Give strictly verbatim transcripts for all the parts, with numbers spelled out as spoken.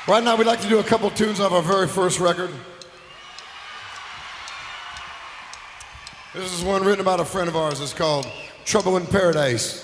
Right now, we'd like to do a couple tunes off our very first record. This is one written about a friend of ours. It's called Trouble in Paradise.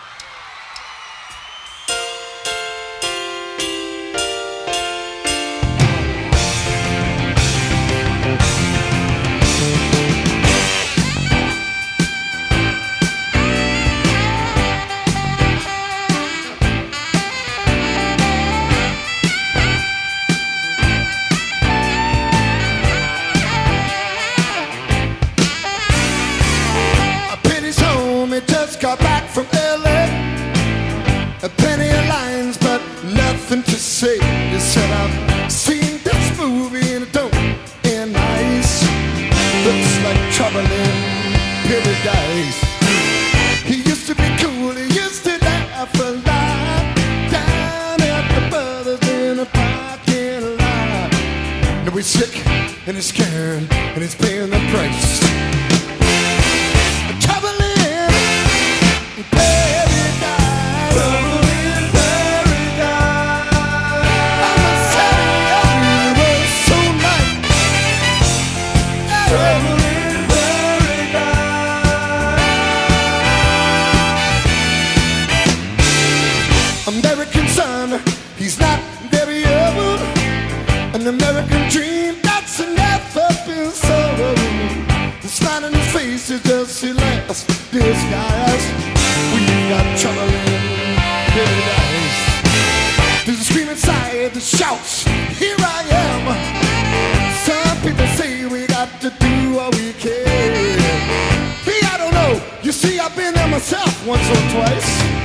Got back from L A, a plenty of lines, but nothing to say. He said, I've seen this movie and it don't end nice. Looks like trouble in paradise. He used to be cool, he used to laugh a lot down at the brothers in a parking lot. Now he's sick and he's scared and he's paying the price. American son, he's not very old. An American dream that's never been sold. The smile on his face is just his last disguise. We got trouble in paradise. There's a scream inside that shouts, here I am. Some people say we got to do what we can. Me, I don't know. You see, I've been there myself once or twice.